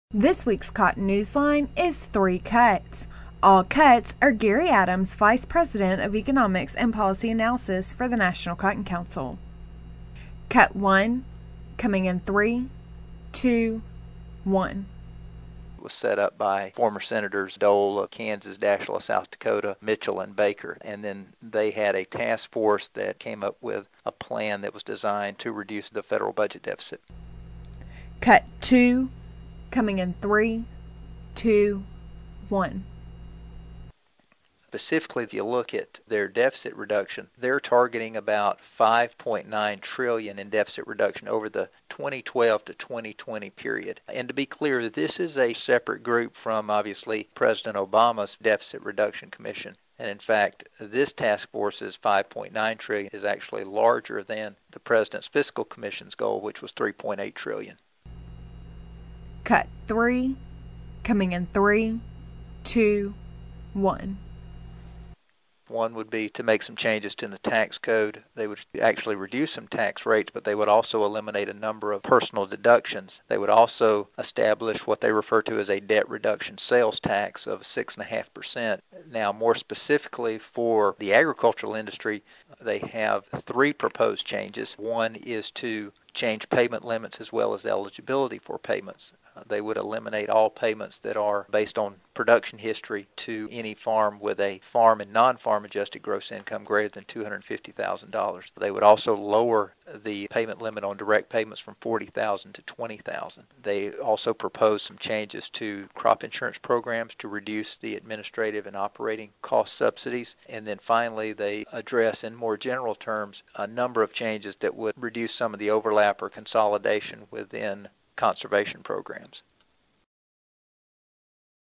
This week's Cotton Newsline is 3 cuts. All cuts are Gary Adams, Vice President of Economics and Policy Analysis for the National Cotton Council. Cut 1, coming in 3, 2, 1. Was set up by former Senators Dole of Kansas, Daschle of South Dakota, Mitchell, and Baker. And then they had a task force that came up with a plan that was designed to reduce the federal budget deficit. Cut 2, coming in 3, 2, 1. Specifically, if you look at their deficit reduction, they're targeting about $5.9 trillion in deficit reduction over the 2012 to 2020 period. And to be clear, this is a separate group from, obviously, President Obama's Deficit Reduction Commission. And in fact, this task force's $5.9 trillion is actually larger than the President's Fiscal Commission's goal, which was $3.8 trillion. Cut 3, coming in 3, 2, 1. One would be to make some changes to the tax code. They would actually reduce some tax rates, but they would also eliminate a number of personal deductions. They would also establish what they refer to as a debt reduction sales tax of 6.5%. Now, more specifically for the agricultural industry, they have 3 proposed changes. One is to change payment limits as well as eligibility for payments. They would eliminate all payments that are based on production history to any farm with a farm and non-farm adjusted gross income greater than $250,000. They would also lower the payment limit on direct payments from $40,000 to $20,000. They also propose some changes to crop insurance programs to reduce the administrative and operating cost subsidies. And then finally, they address in more general terms a number of changes that would reduce some of the overlap or consolidation within conservation programs.